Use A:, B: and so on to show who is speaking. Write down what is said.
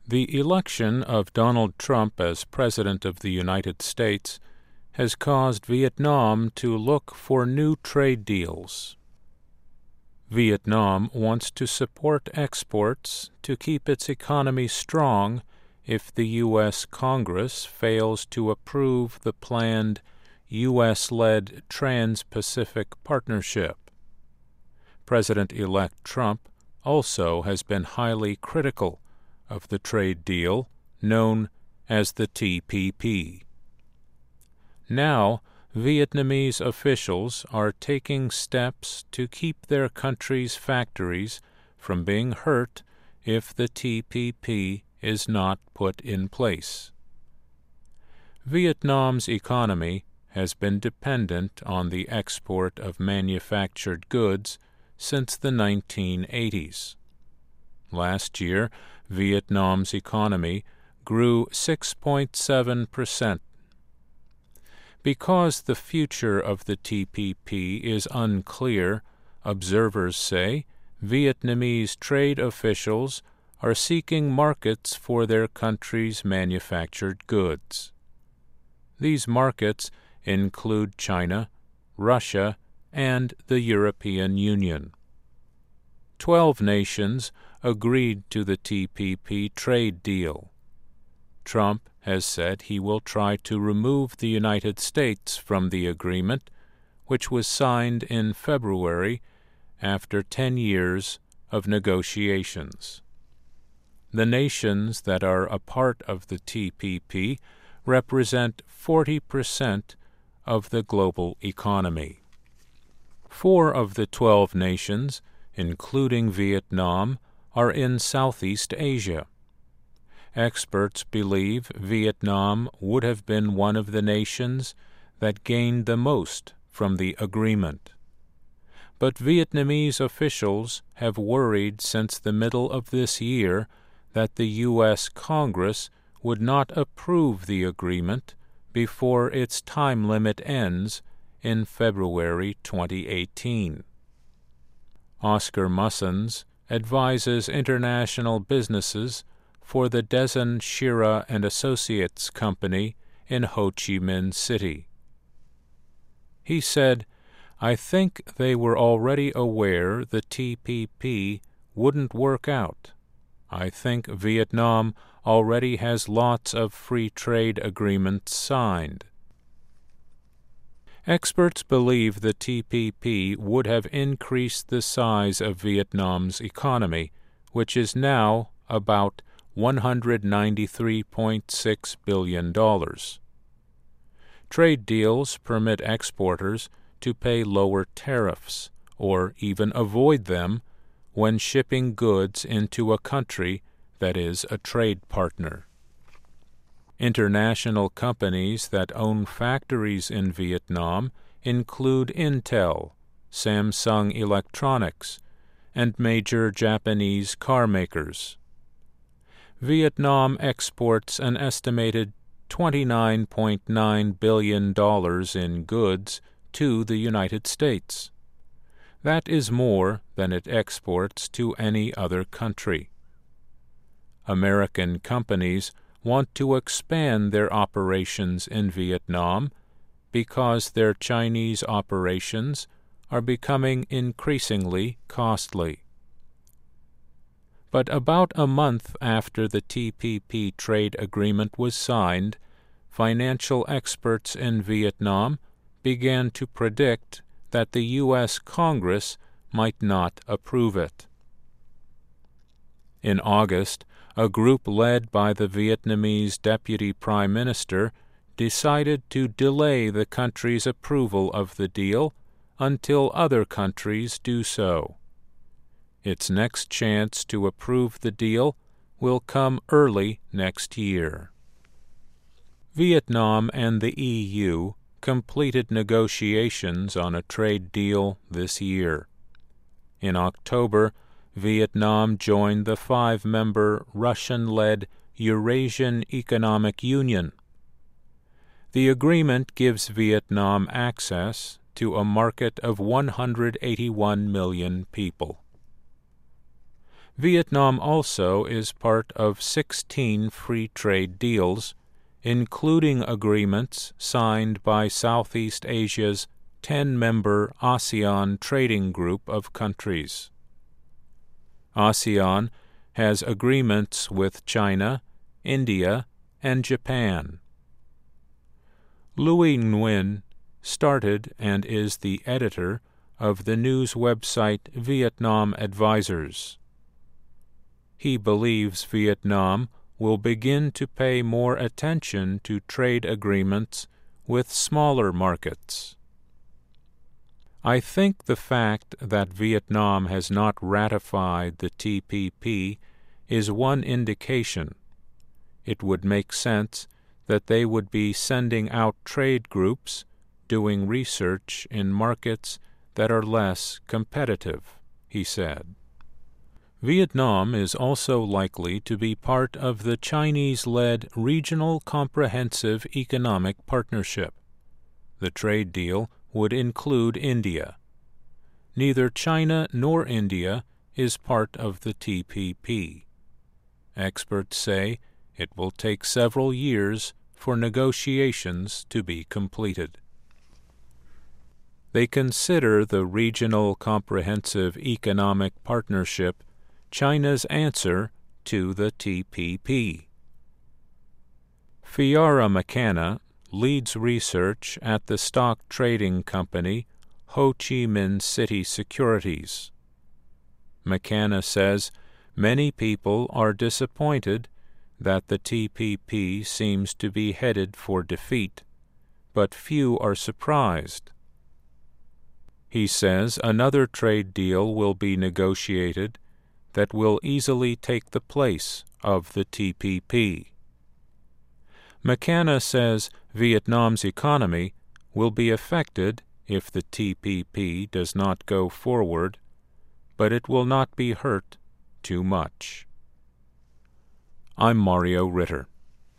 A: The election of Donald Trump as President of the United States has caused Vietnam to look for new trade deals. Vietnam wants to support exports to keep its economy strong if the U.S. Congress fails to approve the planned U.S.-led Trans-Pacific Partnership. President-elect Trump also has been highly critical of the trade deal known as the TPP. Now, Vietnamese officials are taking steps to keep their country's factories from being hurt if the TPP is not put in place. Vietnam's economy has been dependent on the export of manufactured goods since the 1980s. Last year, Vietnam's economy grew 6.7%. Because the future of the TPP is unclear, observers say Vietnamese trade officials are seeking markets for their country's manufactured goods. These markets include China, Russia, and the European Union. 12 nations agreed to the TPP trade deal. Trump has said he will try to remove the United States from the agreement, which was signed in February after 10 years of negotiations. The nations that are a part of the TPP represent 40% of the global economy. 4 of the 12 nations, including Vietnam, are in Southeast Asia. Experts believe Vietnam would have been one of the nations that gained the most from the agreement. But Vietnamese officials have worried since the middle of this year that the U.S. Congress would not approve the agreement before its time limit ends in February 2018. Oscar Mussons advises international businesses for the Dezen Shira and Associates Company in Ho Chi Minh City. He said, "I think they were already aware the TPP wouldn't work out. I think Vietnam already has lots of free trade agreements signed." Experts believe the TPP would have increased the size of Vietnam's economy, which is now about $193.6 billion. Trade deals permit exporters to pay lower tariffs, or even avoid them, when shipping goods into a country that is a trade partner. International companies that own factories in Vietnam include Intel, Samsung Electronics, and major Japanese car makers. Vietnam exports an estimated $29.9 billion in goods to the United States. That is more than it exports to any other country. American companies want to expand their operations in Vietnam because their Chinese operations are becoming increasingly costly. But about a month after the TPP trade agreement was signed, financial experts in Vietnam began to predict that the U.S. Congress might not approve it. In August, a group led by the Vietnamese Deputy Prime Minister decided to delay the country's approval of the deal until other countries do so. Its next chance to approve the deal will come early next year. Vietnam and the EU completed negotiations on a trade deal this year. In October, Vietnam joined the 5-member Russian-led Eurasian Economic Union. The agreement gives Vietnam access to a market of 181 million people. Vietnam also is part of 16 free trade deals, including agreements signed by Southeast Asia's 10-member ASEAN trading group of countries. ASEAN has agreements with China, India, and Japan. Louis Nguyen started and is the editor of the news website Vietnam Advisors. He believes Vietnam will begin to pay more attention to trade agreements with smaller markets. I think the fact that Vietnam has not ratified the TPP is one indication. It would make sense that they would be sending out trade groups doing research in markets that are less competitive, he said. Vietnam is also likely to be part of the Chinese-led Regional Comprehensive Economic Partnership. The trade deal would include India. Neither China nor India is part of the TPP. Experts say it will take several years for negotiations to be completed. They consider the Regional Comprehensive Economic Partnership China's answer to the TPP. Fiara McKenna leads research at the stock trading company Ho Chi Minh City Securities. McKenna says many people are disappointed that the TPP seems to be headed for defeat, but few are surprised. He says another trade deal will be negotiated that will easily take the place of the TPP. McKenna says Vietnam's economy will be affected if the TPP does not go forward, but it will not be hurt too much. I'm Mario Ritter.